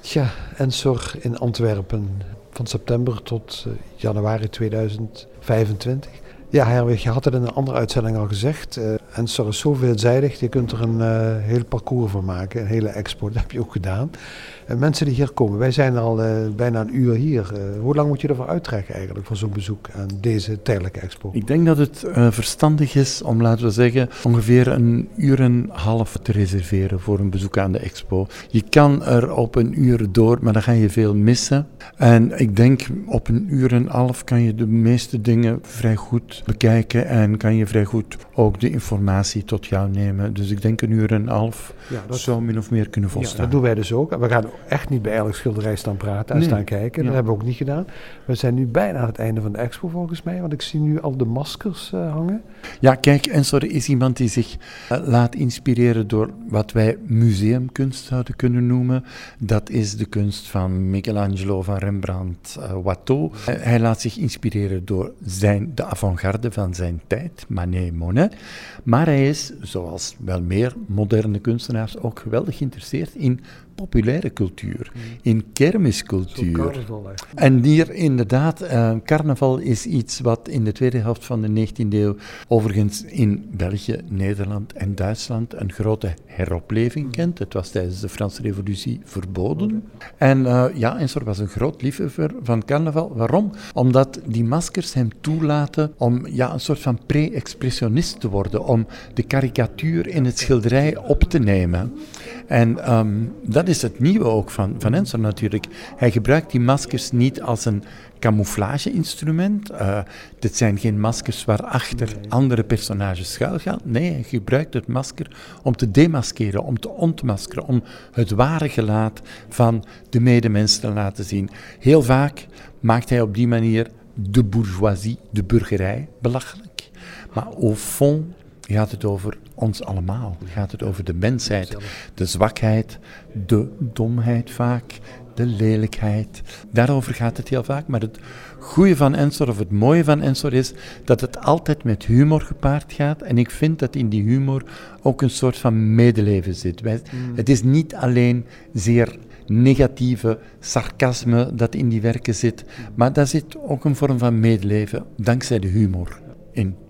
Tja, Ensor in Antwerpen van september tot januari 2025. Ja, Herwig, je had het in een andere uitzending al gezegd. Ensor is zo veelzijdig, je kunt er een heel parcours van maken, een hele expo, dat heb je ook gedaan. Mensen die hier komen, wij zijn al bijna een uur hier. Hoe lang moet je ervoor uittrekken eigenlijk voor zo'n bezoek aan deze tijdelijke expo? Ik denk dat het verstandig is om, laten we zeggen, ongeveer 1,5 uur te reserveren voor een bezoek aan de expo. Je kan er op 1 uur door, maar dan ga je veel missen. En ik denk op 1,5 uur kan je de meeste dingen vrij goed bekijken en kan je vrij goed ook de informatie tot jou nemen. Dus ik denk 1,5 uur zou min of meer kunnen volstaan. Ja, dat doen wij dus ook. We gaan echt niet bij elk schilderij staan praten en staan kijken. Dat hebben we ook niet gedaan. We zijn nu bijna aan het einde van de expo volgens mij, want ik zie nu al de maskers hangen. Ja, kijk, Ensor is iemand die zich laat inspireren door wat wij museumkunst zouden kunnen noemen. Dat is de kunst van Michelangelo, van Rembrandt, Watteau. Hij laat zich inspireren door de avant-garde van zijn tijd, Manet, Monet. Maar hij is, zoals wel meer moderne kunstenaars, ook geweldig geïnteresseerd in populaire cultuur, in kermiscultuur. En hier inderdaad, carnaval is iets wat in de tweede helft van de 19e eeuw overigens in België, Nederland en Duitsland een grote heropleving kent. Het was tijdens de Franse Revolutie verboden. En Ensor was een groot liefhebber van carnaval. Waarom? Omdat die maskers hem toelaten om een soort van pre-expressionist te worden, om de karikatuur in het schilderij op te nemen. En dat is het nieuwe ook van Ensor natuurlijk. Hij gebruikt die maskers niet als een camouflage-instrument. Dit zijn geen maskers waarachter andere personages schuilgaan. Nee, hij gebruikt het masker om te demaskeren, om te ontmaskeren, om het ware gelaat van de medemens te laten zien. Heel vaak maakt hij op die manier de bourgeoisie, de burgerij, belachelijk. Maar au fond gaat het over ons allemaal. Gaat het over de mensheid, de zwakheid, de domheid vaak, de lelijkheid. Daarover gaat het heel vaak. Maar het goede van Ensor, of het mooie van Ensor is dat het altijd met humor gepaard gaat. En ik vind dat in die humor ook een soort van medeleven zit. Het is niet alleen zeer negatieve sarcasme dat in die werken zit, maar daar zit ook een vorm van medeleven, dankzij de humor in.